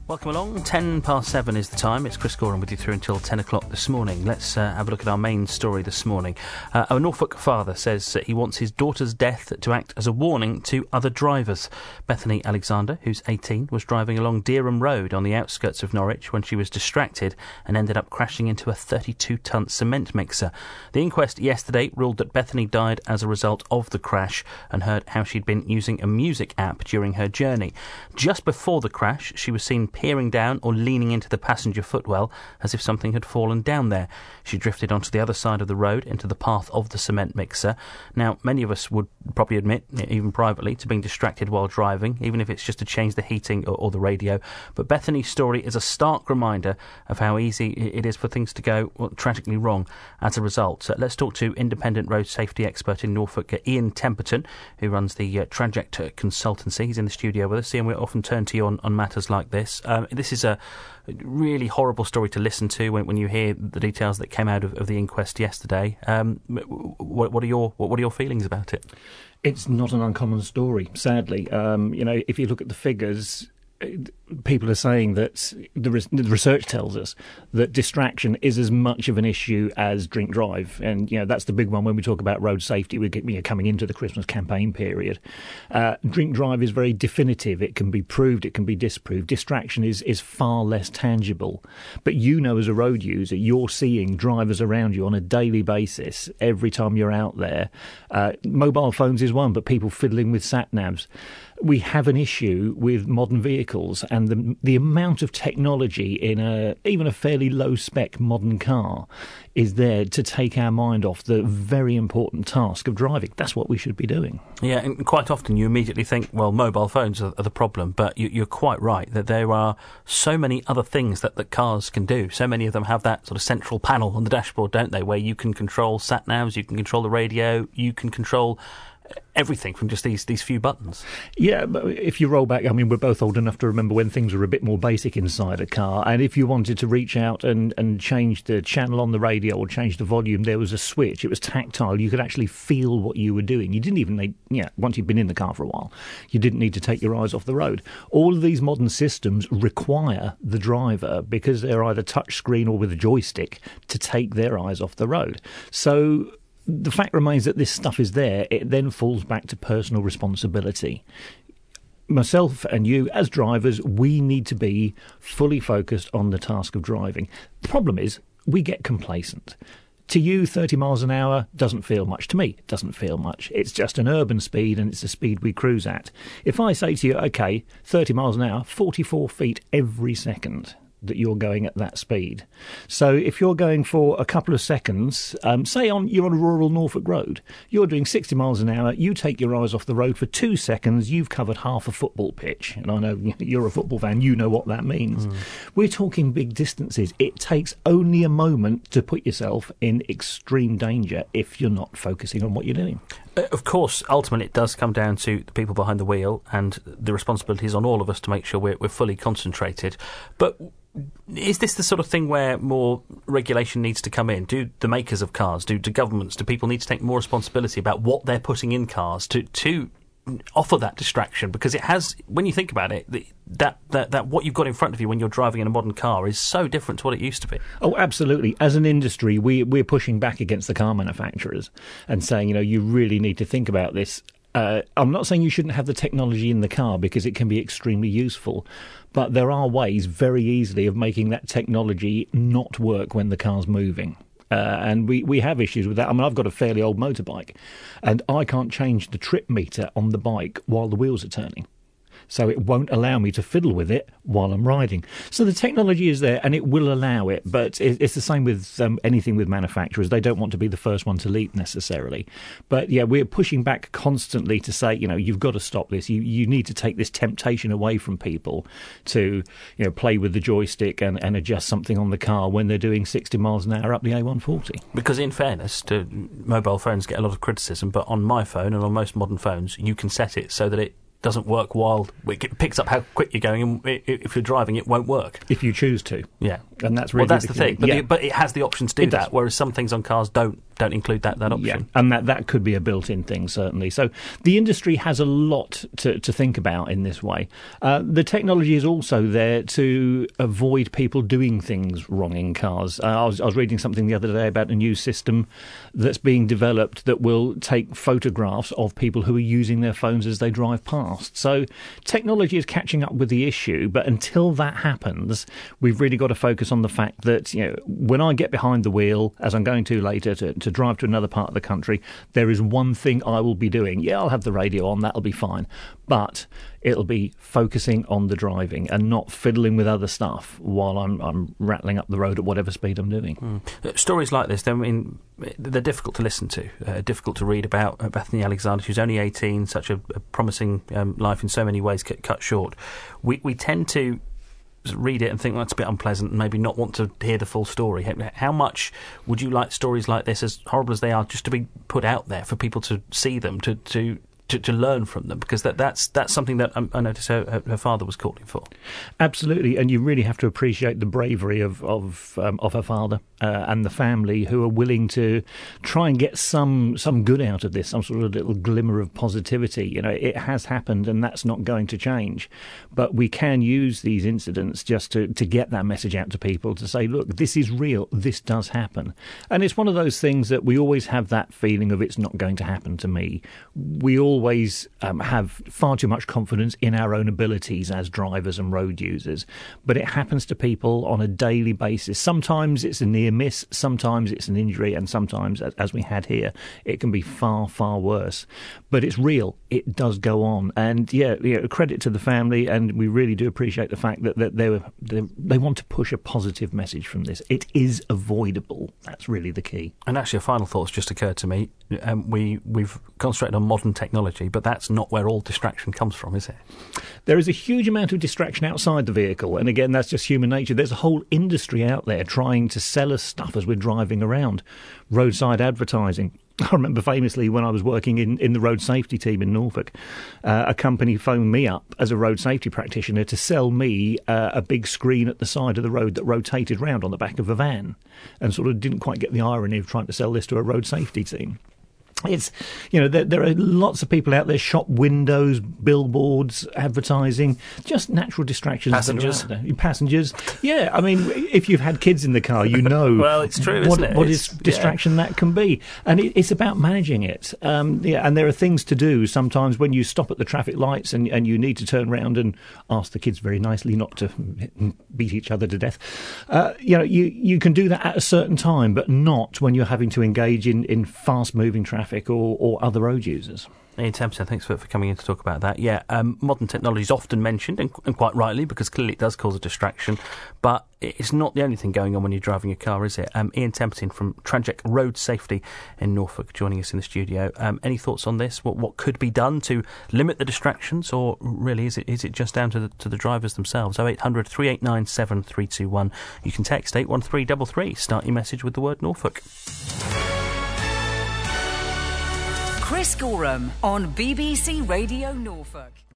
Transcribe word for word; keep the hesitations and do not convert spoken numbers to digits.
Welcome along. Ten past seven is the time. It's Chris Gorham with you through until ten o'clock this morning. Let's uh, have a look at our main story this morning. Uh, a Norfolk father says that he wants his daughter's death to act as a warning to other drivers. Bethany Alexander, who's eighteen, was driving along Dereham Road on the outskirts of Norwich when she was distracted and ended up crashing into a thirty-two tonne cement mixer. The inquest yesterday ruled that Bethany died as a result of the crash and heard how she'd been using a music app during her journey. Just before the crash, she was seen peering down or leaning into the passenger footwell as if something had fallen down there. She drifted onto the other side of the road into the path of the cement mixer. Now, many of us would probably admit, even privately, to being distracted while driving, even if it's just to change the heating or, or the radio. But Bethany's story is a stark reminder of how easy it is for things to go well, tragically wrong as a result. So let's talk to independent road safety expert in Norfolk, Ian Temperton, who runs the uh, Traject consultancy. He's in the studio with us. Ian, we often turn to you on, on matters like this. Um, this is a really horrible story to listen to when, when you hear the details that came out of, of the inquest yesterday. Um, what, what are your what, what are your feelings about it? It's not an uncommon story, sadly. Um, you know, if you look at the figures, people are saying that the, res- the research tells us that distraction is as much of an issue as drink drive, and you know that's the big one when we talk about road safety. We're you know, coming into the Christmas campaign period. Uh, drink drive is very definitive. It can be proved, it can be disproved. Distraction is is far less tangible. But you know, as a road user, you're seeing drivers around you on a daily basis every time you're out there. Uh, mobile phones is one, but people fiddling with sat navs. We have an issue with modern vehicles and the the amount of technology in a even a fairly low spec modern car is there to take our mind off the very important task of driving. That's what we should be doing. Yeah, and quite often you immediately think, well, mobile phones are, are the problem, but you, you're quite right that there are so many other things that, that cars can do. So many of them have that sort of central panel on the dashboard, don't they, where you can control sat navs, you can control the radio, you can control everything from just these these few buttons. Yeah, but if you roll back, I mean, we're both old enough to remember when things were a bit more basic inside a car, and if you wanted to reach out and, and change the channel on the radio or change the volume, there was a switch. It was tactile. You could actually feel what you were doing. You didn't even need, yeah, once you'd been in the car for a while, you didn't need to take your eyes off the road. All of these modern systems require the driver, because they're either touch screen or with a joystick, to take their eyes off the road. So the fact remains that this stuff is there. It then falls back to personal responsibility. Myself and you, as drivers, we need to be fully focused on the task of driving. The problem is we get complacent. To you, thirty miles an hour doesn't feel much. To me, it doesn't feel much. It's just an urban speed, and it's the speed we cruise at. If I say to you, OK, thirty miles an hour, forty-four feet every second that you're going at that speed. So if you're going for a couple of seconds, um, say on you're on a rural Norfolk road, you're doing sixty miles an hour, you take your eyes off the road for two seconds, you've covered half a football pitch. And I know you're a football fan, you know what that means. Mm. We're talking big distances. It takes only a moment to put yourself in extreme danger if you're not focusing on what you're doing. Of course, ultimately it does come down to the people behind the wheel, and the responsibility is on all of us to make sure we're, we're fully concentrated. But is this the sort of thing where more regulation needs to come in? Do the makers of cars, do, do governments, do people need to take more responsibility about what they're putting in cars to, to offer that distraction? Because it has, when you think about it, that, that, that what you've got in front of you when you're driving in a modern car is so different to what it used to be. Oh, absolutely. As an industry, we, we're pushing back against the car manufacturers and saying, you know, you really need to think about this. Uh, I'm not saying you shouldn't have the technology in the car, because it can be extremely useful, but there are ways very easily of making that technology not work when the car's moving. Uh, and we, we have issues with that. I mean, I've got a fairly old motorbike, and I can't change the trip meter on the bike while the wheels are turning. So it won't allow me to fiddle with it while I'm riding. So the technology is there, and it will allow it, but it's the same with um, anything with manufacturers. They don't want to be the first one to leap necessarily. But yeah, we're pushing back constantly to say, you know, you've got to stop this. You you need to take this temptation away from people to, you know, play with the joystick and, and adjust something on the car when they're doing sixty miles an hour up the A one forty. Because in fairness, to, mobile phones get a lot of criticism, but on my phone and on most modern phones, you can set it so that it doesn't work while it picks up how quick you're going, and if you're driving, it won't work. If you choose to. Yeah. And that's really well, that's the, the thing. But, yeah. the, but it has the option to do it that, does. whereas some things on cars don't don't include that, that option. Yeah, and that, that could be a built-in thing, certainly. So the industry has a lot to, to think about in this way. Uh, the technology is also there to avoid people doing things wrong in cars. Uh, I, was, I was reading something the other day about a new system that's being developed that will take photographs of people who are using their phones as they drive past. So technology is catching up with the issue, but until that happens, we've really got to focus on the fact that, you know, when I get behind the wheel, as I'm going to later, to, to drive to another part of the country, there is one thing I will be doing. Yeah, I'll have the radio on, that'll be fine. But it'll be focusing on the driving and not fiddling with other stuff while I'm, I'm rattling up the road at whatever speed I'm doing. Mm. Stories like this, I mean, they're difficult to listen to, uh, difficult to read about. Uh, Bethany Alexander, who's only eighteen, such a, a promising um, life in so many ways, cut, cut short. We, we tend to read it and think, well, that's a bit unpleasant and maybe not want to hear the full story. How much would you like stories like this, as horrible as they are, just to be put out there for people to see them, to to, to, to learn from them? Because that, that's that's something that um, I noticed her, her father was calling for. Absolutely, and you really have to appreciate the bravery of of, um, of her father uh, and the family, who are willing to try and get some some good out of this, some sort of little glimmer of positivity. You know, it has happened and that's not going to change. But we can use these incidents just to, to get that message out to people, to say, look, this is real, this does happen. And it's one of those things that we always have that feeling of it's not going to happen to me. We always um, have far too much confidence in our own abilities as drivers and road users. But it happens to people on a daily basis. Sometimes it's a near miss, sometimes it's an injury, and sometimes, as we had here, it can be far, far worse. But it's real. It does go on. And, yeah, yeah credit to the family, and we really do appreciate the fact that, that they, were, they they want to push a positive message from this. It is avoidable. That's really the key. And actually, a final thought's just occurred to me. Um, we, we've concentrated on modern technology, but that's not where all distraction comes from, is it? There is a huge amount of distraction outside the vehicle, and again, that's just human nature. There's a whole industry out there trying to sell us stuff as we're driving around. Roadside advertising. I remember famously when I was working in, in the road safety team in Norfolk, uh, a company phoned me up as a road safety practitioner to sell me uh, a big screen at the side of the road that rotated round on the back of a van, and sort of didn't quite get the irony of trying to sell this to a road safety team. It's, you know, there, there are lots of people out there, shop windows, billboards, advertising, just natural distractions. Passengers. Passengers. Yeah, I mean, if you've had kids in the car, you know well, it's true, what, isn't it? what it's, distraction yeah. that can be. And it, it's about managing it. Um, yeah, and there are things to do sometimes when you stop at the traffic lights and, and you need to turn around and ask the kids very nicely not to beat each other to death. Uh, you know, you, you can do that at a certain time, but not when you're having to engage in, in fast-moving traffic. Or, or other road users. Ian Templeton, thanks for, for coming in to talk about that. Yeah, um, modern technology is often mentioned, and, and quite rightly, because clearly it does cause a distraction, but it's not the only thing going on when you're driving a car, is it? Um, Ian Templeton from Traject Road Safety in Norfolk joining us in the studio. Um, any thoughts on this? What what could be done to limit the distractions, or really is it is it just down to the, to the drivers themselves? oh eight hundred, three eight nine, seven three two one. You can text eight one three three three. Start your message with the word Norfolk. Chris Gorham on B B C Radio Norfolk.